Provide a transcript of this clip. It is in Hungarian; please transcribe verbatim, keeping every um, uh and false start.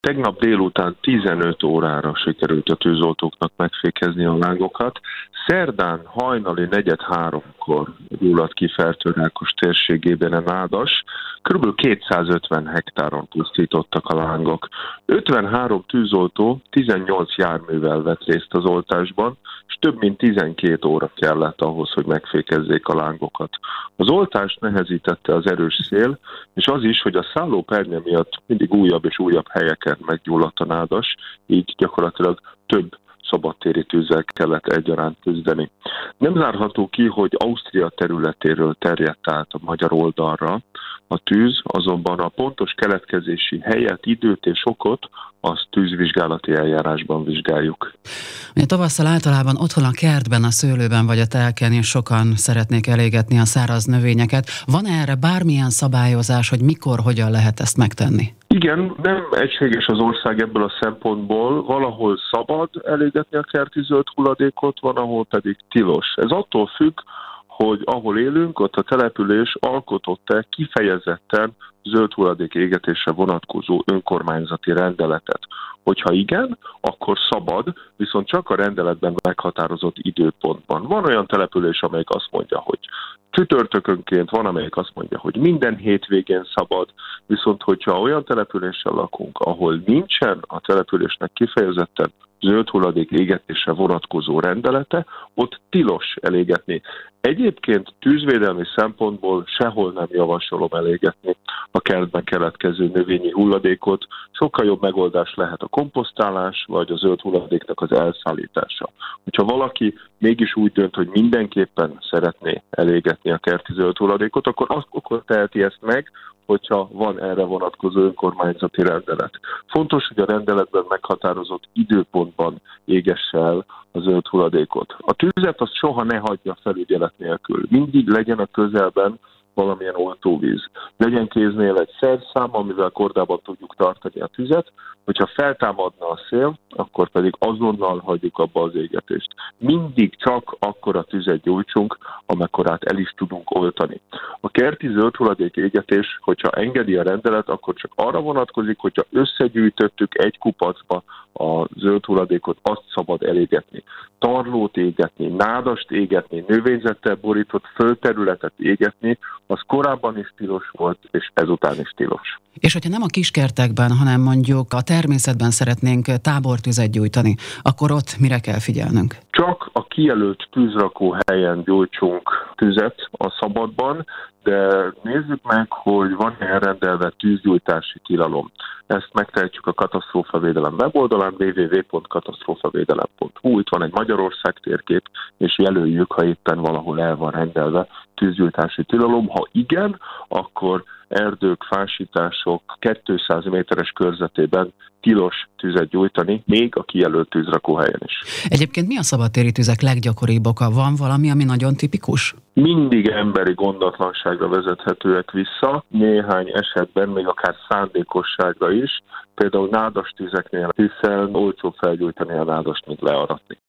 Tegnap délután tizenöt órára sikerült a tűzoltóknak megfékezni a lángokat. Szerdán hajnali negyed háromkor gyulladt ki Fertőrákos térségében a nádas. Körülbelül kétszázötven hektáron pusztítottak a lángok. ötvenhárom tűzoltó tizennyolc járművel vett részt az oltásban, és több mint tizenkét óra kellett ahhoz, hogy megfékezzék a lángokat. Az oltást nehezítette az erős szél, és az is, hogy a szállópernye miatt mindig újabb és újabb helyeken meggyulladt a nádas, így gyakorlatilag több szabadtéri tűzzel kellett egyaránt küzdeni. Nem zárható ki, hogy Ausztria területéről terjedt át a magyar oldalra a tűz, azonban a pontos keletkezési helyet, időt és okot azt tűzvizsgálati eljárásban vizsgáljuk. Ugye tavasszal általában otthon a kertben, a szőlőben vagy a telken is sokan szeretnék elégetni a száraz növényeket. Van erre bármilyen szabályozás, hogy mikor, hogyan lehet ezt megtenni? Igen, nem egységes az ország ebből a szempontból. Valahol szabad elégetni a kerti zöld hulladékot, van, ahol pedig tilos. Ez attól függ, hogy ahol élünk, ott a település alkotott-e kifejezetten zöld hulladék égetésre vonatkozó önkormányzati rendeletet. Hogyha igen, akkor szabad, viszont csak a rendeletben meghatározott időpontban. Van olyan település, amelyik azt mondja, hogy csütörtökönként, van, amelyik azt mondja, hogy minden hétvégén szabad, viszont hogyha olyan településsel lakunk, ahol nincsen a településnek kifejezetten zöld hulladék égetésre vonatkozó rendelete, ott tilos elégetni. Egyébként tűzvédelmi szempontból sehol nem javasolom elégetni a kertben keletkező növényi hulladékot. Sokkal jobb megoldás lehet a komposztálás, vagy a zöld hulladéknak az elszállítása. Hogyha valaki mégis úgy dönt, hogy mindenképpen szeretné elégetni a kerti zöld hulladékot, akkor azt akkor teheti ezt meg, hogyha van erre vonatkozó önkormányzati rendelet. Fontos, hogy a rendeletben meghatározott időpontban égesse el a zöld hulladékot. A tüzet azt soha ne hagyja felügyelet nélkül. Mindig legyen a közelben valamilyen oltóvíz. Legyen kéznél egy szerszám, amivel kordában tudjuk tartani a tüzet, hogyha feltámadna a szél, akkor pedig azonnal hagyjuk abba az égetést. Mindig csak akkora tüzet gyújtsunk, amekkorát el is tudunk oltani. A kerti zöld hulladék égetés, hogyha engedi a rendelet, akkor csak arra vonatkozik, hogyha összegyűjtöttük egy kupacba a zöld hulladékot, azt szabad elégetni. Tarlót égetni, nádast égetni, növényzettel borított földterületet égetni, az korábban is tilos volt, és ezután is tilos. És hogyha nem a kiskertekben, hanem mondjuk a természetben szeretnénk tábortüzet gyújtani, akkor ott mire kell figyelnünk? Csak a kijelölt tűzrakó helyen gyújtsunk tüzet a szabadban, de nézzük meg, hogy van elrendelve tűzgyújtási tilalom. Ezt megtehetjük a Katasztrófavédelem weboldalán double-u double-u double-u pont katasztrófavédelem pont hu. Itt van egy Magyarország térkép, és jelöljük, ha éppen valahol el van rendelve tűzgyújtási tilalom. Ha igen, akkor erdők, fásítások kétszáz méteres körzetében tilos tüzet gyújtani, még a kijelölt tűzrakóhelyen is. Egyébként mi a szabadtéri tüzek leggyakoribb oka? Van valami, ami nagyon tipikus? Mindig emberi gondatlanságra vezethetőek vissza, néhány esetben még akár szándékosságra is, például nádas tüzeknél, hiszen olcsóbb felgyújtani a nádast, mint learatni.